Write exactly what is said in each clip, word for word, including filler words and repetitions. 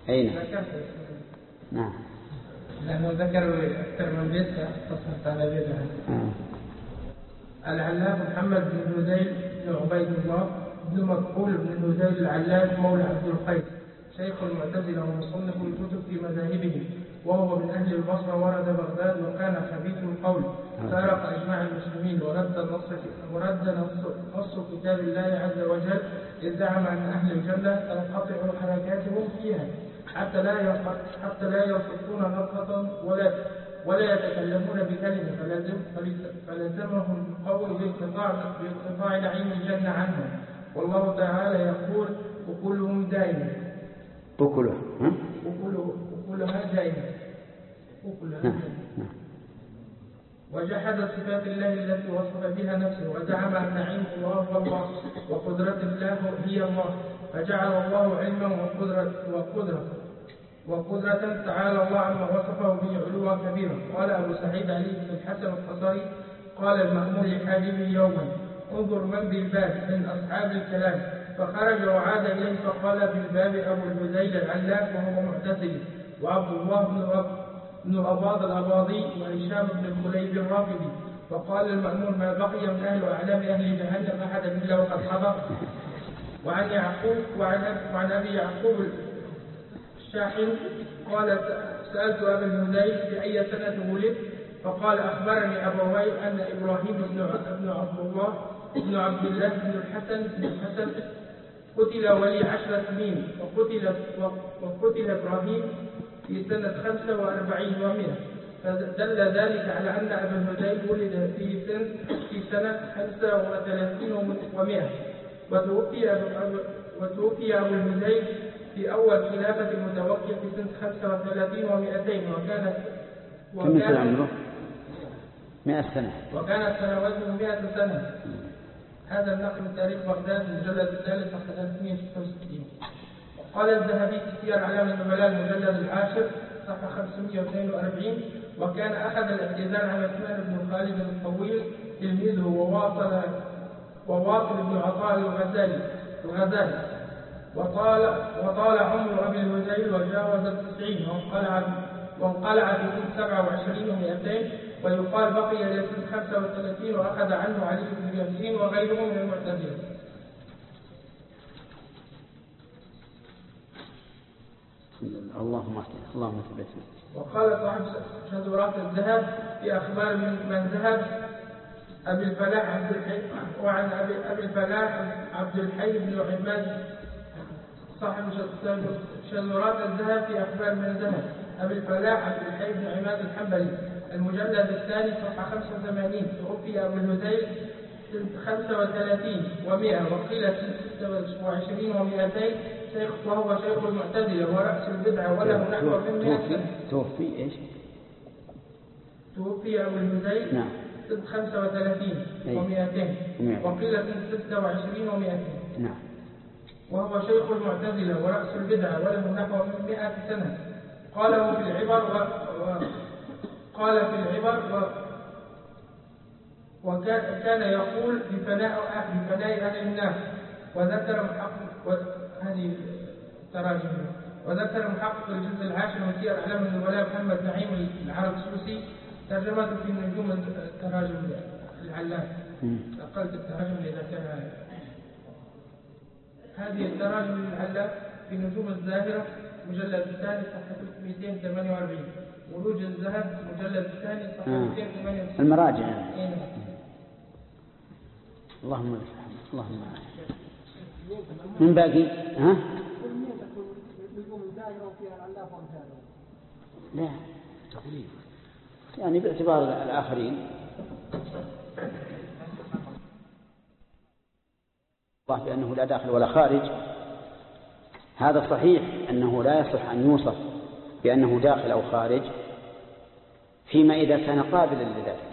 أين؟ نعم. لأنه ذكر أكثر من بيت تصمت على بيتها. العلاف محمد بن هذيل بن عبيد الله بن مكحول بن هذيل العلاف مولى عبد القيس، شيخ المعتزلة ومصنف الكتب في مذاهبهم، وهو من أهل البصرة، ورد بغداد وكان خبيث القول، فارق إجماع المسلمين ورد نص ورد نص, نص كتاب الله عز وجل، إذ زعم أن أهل الجنة تنقطع حركاتهم فيها حتى لا حتى لا يصدقون نطقة ولا ولا يتكلمون بكلمة، فلازم فلزمهم القول بانقطاع بانقطاع نعيم الجنة عنهم. والله تعالى يقول: وكلهم دائما وكلها وكلها دائما وكلها وجحد صفات الله التي وصف بها نفسه، وزعم أن نعيم الله هو الله وقدرة الله هي الله، فجعل الله علما وقدرة وقدرة وقدرة تعالى الله عما وصفه به علوا كبيرا. قال أبو سعيد علي بن الحسن القصري: قال المأمون لحبيبه يوما: انظر من بالباب من أصحاب الكلام، فخرج وعاد إليه فقال بالباب أبو الهذيل العلاف وهو معتزلي، وعبد الله بن أباض الأباضي، وهشام بن الكليب الرافضي. فقال المأمون: ما بقي من أهل وأعلام أهل جهنم أحد إلا وقد حضر. وعن يعقوب وعن أبي يعقوب الشاحن قال: سألت أبا الهذيل في أي سنة ولد؟ فقال: أخبرني أبوي أن إبراهيم بن عبد الله بن عبد الله بن الحسن بن الحسن قتل ولي عشر سنين، وقتل وقتل إبراهيم في سنة خمسة وأربعين ومئة، فدل ذلك على أن أبا الهذيل ولد في سنة في سنة خمسة وثلاثين ومئة، وتوفي وتوفي أبو الهذيل في أول خلافة المتوكل في سنة خمسة وثلاثين ومئتين، وكانت وكانت عمره مئة سنة، وكانت سنواته مئة سنة. هذا النقل من تاريخ بغداد المجلد الثالث صفحة ثلاثمئة وستة وستين. قال الذهبي في سير أعلام النبلاء المجلد العاشر صفحة خمسمئة واثنين وأربعين: وكان أخذ الاعتزال على عثمان بن خالد الطويل تلميذه وواصل وواصل بن عطاء الغزالي الغزالي وطال وطال عمر أبي الهذيل وجاوز التسعين، وانقلع وانقلع في سنة سبعة وعشرين ومئتين، ويقال بقي إلى سنة خمسة وثلاثين وأخذ عنه علي بن ياسين وغيره من المعتزلة. اللهم اهدنا اللهم ثبتنا. وقال صاحب شذورات الذهب في أخبار من, من ذهب أبي الفلاح عبد الحي وعن أبي, أبي الفلاح عبد الحي بن عماد صاحب شذورات الذهب في أخبار من ذهب أبي الفلاح عبد الحي بن عماد الحنبلي المجلد الثاني صفحة خمسة وثمانين: توفي أبو الهذيل خمسة وثلاثين ومئة، وقيل ستة وعشرين ومئتين، شيخ وهو شيخ المعتزلة ورأس البدعة، وله نحو من مئة سنة. توفي إيش؟ توفي أبو الهذيل نعم سنة خمسة وثلاثين ومئتين، وقيل ستة وعشرين ومئتين. نعم. وهو شيخ المعتزلة ورأس البدعة، وله نحو من مئة سنة. قاله في العبر و... و... قال في العبر و... وكان يقول بفناء أهل بفناء أهل الناس. وذكر محقق و... هذه التراجم وذكر محقق الجزء العاشر من سير أعلام النبلاء محمد نعيم العرقسوسي ترجمته في نجوم التراجم العلاف. نقلت التراجم إذا كان هذه التراجم العلاف في نجوم الزاهرة مجلد الثاني صفحة مئتين وثمانية وأربعين، وروج الذهب مجلد الثاني صفحة مئتين وثمانية وستين. المراجع يعني. اللهم اللهم من باقي ها؟ لا تقريبا يعني باعتبار الآخرين الله بأنه لا داخل ولا خارج. هذا صحيح أنه لا يصح أن يوصف بأنه داخل أو خارج فيما إذا كان قابلا لذلك،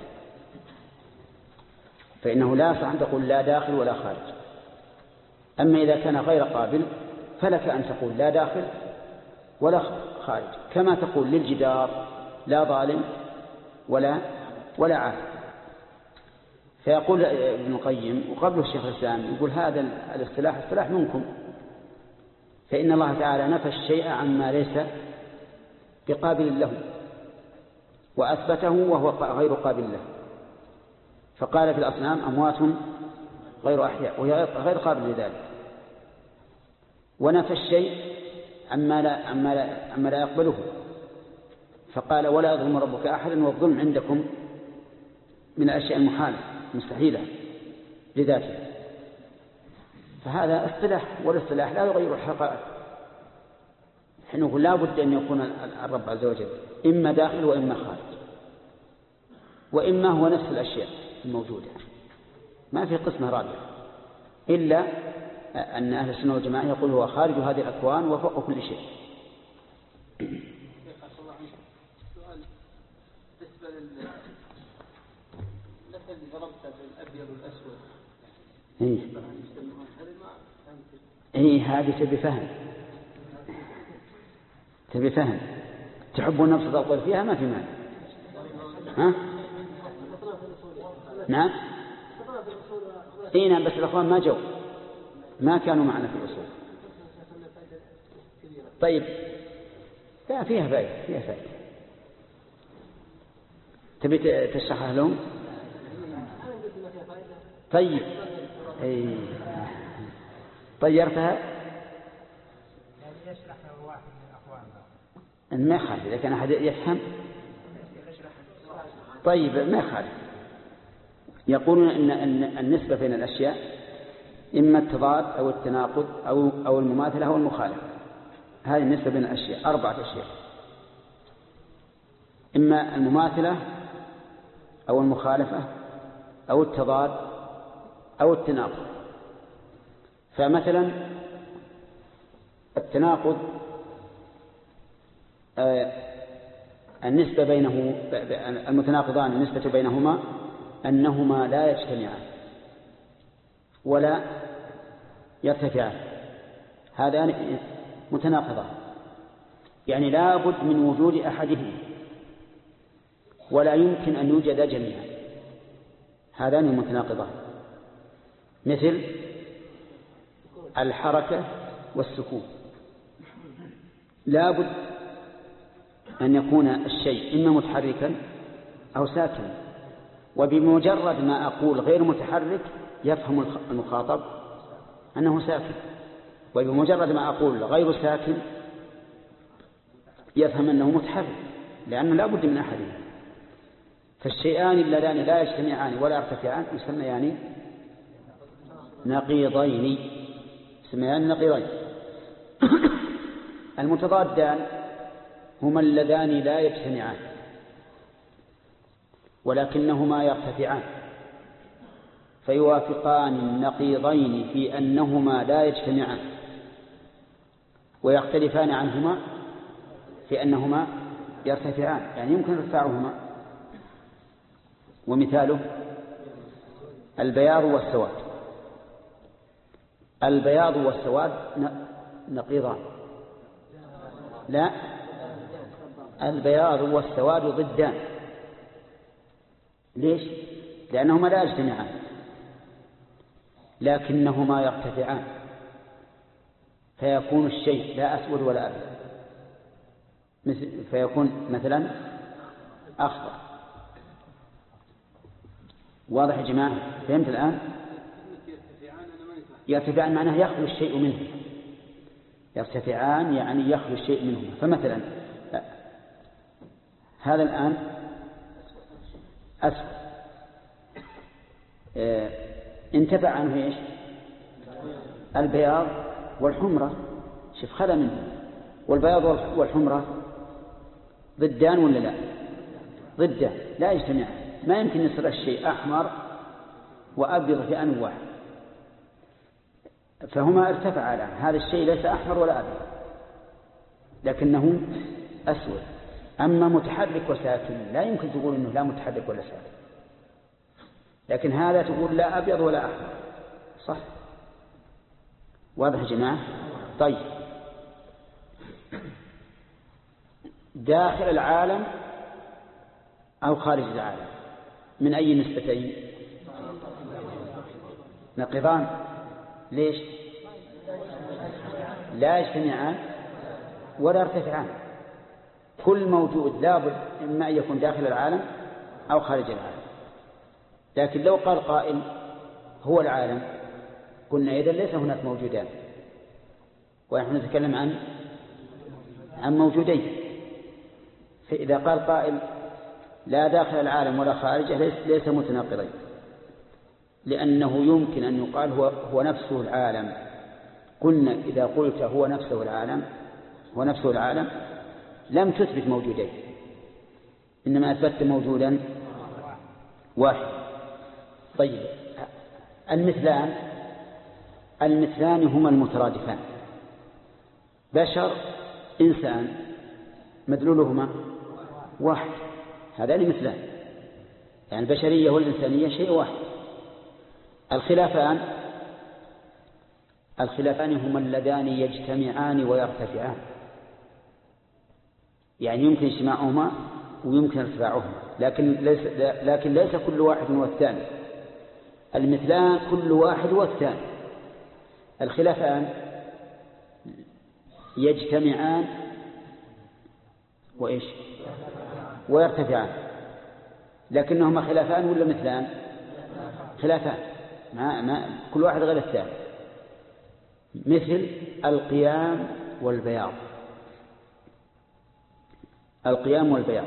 فإنه لا يصح أن تقول لا داخل ولا خارج. أما إذا كان غير قابل فلك أن تقول لا داخل ولا خارج، كما تقول للجدار لا ظالم ولا ولا عادل. فيقول ابن القيم وقبله الشيخ الإسلام يقول هذا الاصطلاح اصطلاح منكم، فإن الله تعالى نفى الشيء عما ليس بقابل له وأثبته وهو غير قابل له، فقال في الأصنام أموات غير أحياء وهي غير قابل لذلك. ونفى الشيء عما لا, عما لا, عما لا يقبله، فقال ولا يظلم ربك أحدا والظلم عندكم من الأشياء المحالة مستحيلة لذاته. فهذا اصطلاح، والاصطلاح لا يغير الحقائق. نحن نقول لا بد أن يكون الرب عز وجل إما داخل وإما خارج، وإما هو نفس الأشياء الموجودة، ما في قسمة رابعة، إلا أن أهل السنة والجماعة يقول هو خارج هذه الأكوان وفوق كل شيء. سؤال بالنسبة للمثل اللي ضربته بالأبيض والأسود، إيه إيه هذه تبي فهم، تبي فهم. تحبون نفس تطول فيها ما في مال. ها؟ نعم إيه نعم، بس الأخوان ما جو، ما كانوا معنا في الأصول. طيب لا فيها فائدة، فيها فائدة. تبي تشرحها لهم؟ طيب أي طيرتها يعني يشرحها واحد من أخواننا ما يخالف إذا كان أحد يفهم. طيب ما يخالف. يقولون إن, إن النسبة بين الأشياء إما التضاد أو التناقض أو أو المماثلة أو المخالفة. هذه النسبة بين الأشياء أربعة أشياء، إما المماثلة أو المخالفة أو التضاد أو التناقض. فمثلا التناقض آه النسبة بينه المتناقضان النسبة بينهما أنهما لا يجتمعان ولا يرتفعان، هذان متناقضان، يعني لا بد من وجود أحدهما ولا يمكن أن يوجد جميعا، هذان المتناقضان، مثل الحركة والسكون. لا بد أن يكون الشيء إما متحركا أو ساكنا، وبمجرد ما أقول غير متحرك يفهم المخاطب أنه ساكن، وبمجرد ما أقول غير ساكن يفهم أنه متحرك، لأنه لا بد من أحدهم. فالشيئان اللذان لا يجتمعان ولا يرتفعان يسميان نقيضين، يسميان نقيضين. المتضادان هما اللذان لا يجتمعان ولكنهما يرتفعان، فيوافقان النقيضين في أنهما لا يجتمعان، ويختلفان عنهما في أنهما يرتفعان، يعني يمكن ارتفاعهما. ومثاله البياض والسواد. البياض والسواد نقيضان، لا، البياض والسواد ضدان. ليش؟ لأنهما لا يجتمعان لكنهما يرتفعان، فيكون الشيء لا أسود ولا أبيض، فيكون مثلا أخضر. واضح يا جماعة؟ فهمت الآن؟ يرتفعان معناه يخلو الشيء منه، يرتفعان يعني يخلو الشيء منهما. فمثلا هذا الآن أسود، اه انتفع عنه إيش؟ البياض والحمرة، شوف خلى منه. والبياض والحمرة ضدان ولا لا؟ ضدان، لا يجتمعان، ما يمكن يصير الشيء أحمر وأبيض في آن واحد، فهما ارتفعا الآن. هذا الشيء ليس أحمر ولا أبيض لكنه أسود. أما متحرك وساكن لا يمكن تقول إنه لا متحرك ولا ساكن، لكن هذا تقول لا أبيض ولا أحمر، صح؟ واضح يا جماعة؟ طيب داخل العالم أو خارج العالم من أي نسبتين؟ نقيضان. ليش؟ لا يجتمعان ولا يرتفعان. كل موجود لابد إما أن يكون داخل العالم أو خارج العالم. لكن لو قال قائل هو العالم قلنا إذن ليس هناك موجودان، ونحن نتكلم عن عن موجودين. فإذا قال قائل لا داخل العالم ولا خارجه ليس, ليس متناقضين، لأنه يمكن أن يقال هو, هو نفسه العالم. قلنا إذا قلت هو نفسه العالم هو نفسه العالم لم تثبت موجودين، إنما أثبت موجودا واحد. طيب المثلان المثلان هما المترادفان، بشر إنسان مدلولهما واحد، هذان مثلان، يعني البشرية والإنسانية شيء واحد. الخلافان الخلافان هما اللذان يجتمعان ويرتفعان، يعني يمكن اجتماعهما ويمكن ارتفاعهما، لكن ليس لكن ليس كل واحد والثاني. المثلان كل واحد والثاني. الخلافان يجتمعان وإيش ويرتفعان، لكنهما خلافان ولا مثلان؟ خلافان، ما ما كل واحد غير الثاني. مثل القيام والبياض. القيام والبياض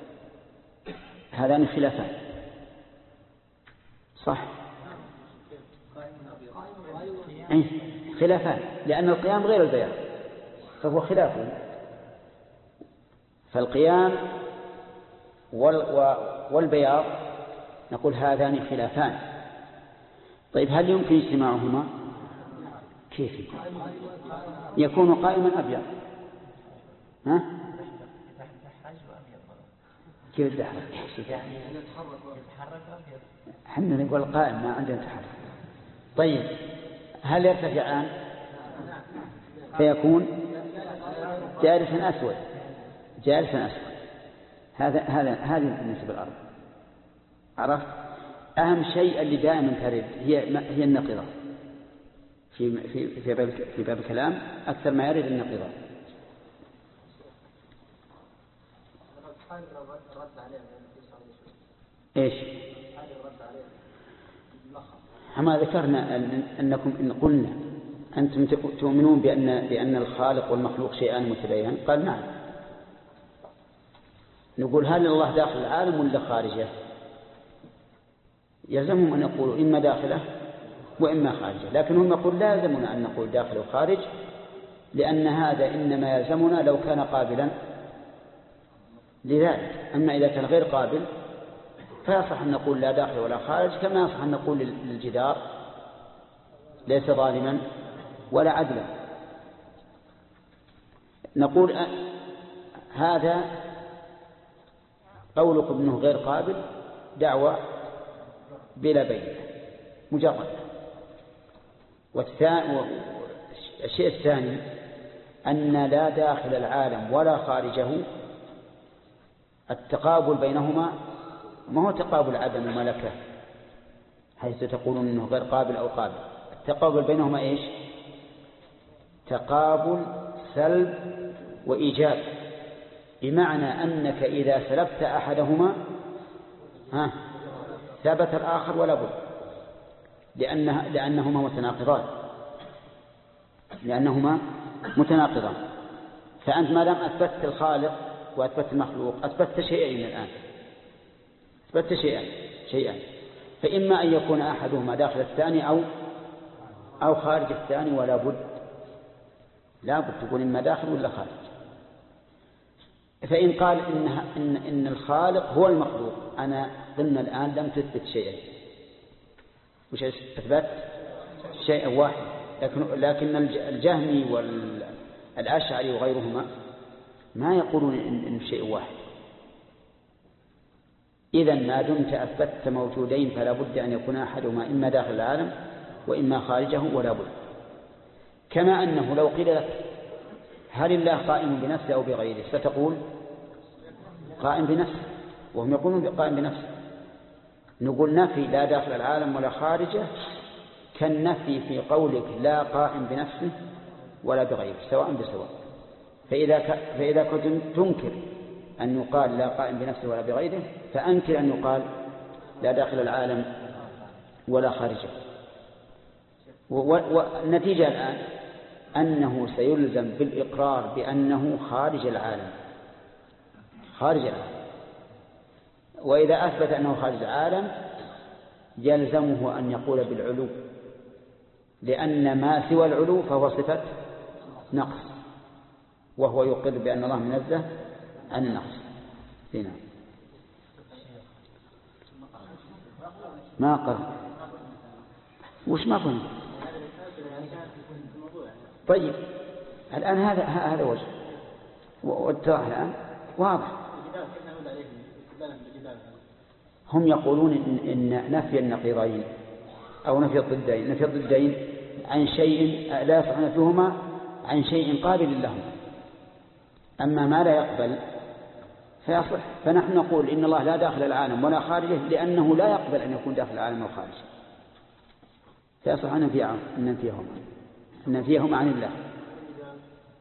هذان خلافان، صح؟ أي خلافان، لأن القيام غير البياض فهو خلاف. فالقيام والبياض نقول هذان خلافان. طيب هل يمكن اجتماعهما؟ كيف يكون قائما أبيض؟ ها؟ كيف يتحرك؟ حنا نقول قائم، ما عندنا تحرك. طيب هل يرتفعان فيكون جالسا أسود جالسا أسود؟ هذا هذا هذه بالنسبة للأرض. عرفت؟ أهم شيء اللي دائما ترد هي هي النقيضة في في في باب في باب الكلام، أكثر ما يرد النقيضة. إيش؟ أما ذكرنا أنكم إن قلنا أنتم تؤمنون بأن بأن الخالق والمخلوق شيئان متباينان، قال نعم. نقول هل الله داخل العالم ولا خارجه؟ يلزمهم أن يقولوا إما داخله وإما خارجه، لكن هم يقول لا يلزمنا أن نقول داخل وخارج، لأن هذا إنما يلزمنا لو كان قابلا لذلك. أما إذا كان غير قابل فيصح أن نقول لا داخل ولا خارج، كما يصح أن نقول للجدار ليس ظالما ولا عدلا. نقول هذا قولك ابنه غير قابل دعوة بلا بين مجرد. والشيء الثاني أن لا داخل العالم ولا خارجه التقابل بينهما ما هو تقابل عدم وملكة حيث تقولون أنه غير قابل أو قابل. التقابل بينهما إيش؟ تقابل سلب وإيجاب، بمعنى أنك إذا سلبت أحدهما ها ثبت الآخر ولا بد، لأنه لأنهما متناقضان لأنهما متناقضان. فأنت ما دام أثبتت الخالق وأثبتت المخلوق أثبتت شيئين الآن، أثبتت شيئا شيئا فإما أن يكون أحدهما داخل الثاني أو أو خارج الثاني، ولا بد لا بد تقول إما داخل ولا خارج. فإن قال إن, إن, إن الخالق هو المخلوق، أنا ضمن الآن لم تثبت شيئا، وش أثبت شيئا واحد. لكن لكن الجهمي والأشعري وغيرهما ما يقولون إن, إن شيء واحد. إذن ما دمت أثبتت موجودين فلا بد أن يكون أحدهما إما داخل العالم وإما خارجه ولا بد. كما أنه لو قيل لك هل الله قائم بنفسه أو بغيره ستقول قائم بنفسه، وهم يقولون قائم بنفسه. نقول نفي لا داخل العالم ولا خارجه كالنفي في قولك لا قائم بنفسه ولا بغيره سواء بسواء. فإذا, ك... فإذا كنت تنكر أن يقال لا قائم بنفسه ولا بغيره فأنكر أن يقال لا داخل العالم ولا خارجه. والنتيجة الآن أنه سيلزم بالإقرار بأنه خارج العالم خارج العالم. وإذا أثبت أنه خارج العالم يلزمه أن يقول بالعلو، لأن ما سوى العلو فهو صفة نقص، وهو يقر بأن الله منزه عن النقص. هنا ما قال وش ما فهم. طيب الآن هذا هذا وجه والتراح الآن واضح. هم يقولون إن, إن نفي النقيضين أو نفي الضدين نفي الضدين عن شيء لا يصح نفيهما عن شيء قابل لهم، أما ما لا يقبل فيصح. فنحن نقول إن الله لا داخل العالم ولا خارجه لأنه لا يقبل أن يكون داخل العالم أو خارجه، فيصح أن ننفيهما عن الله.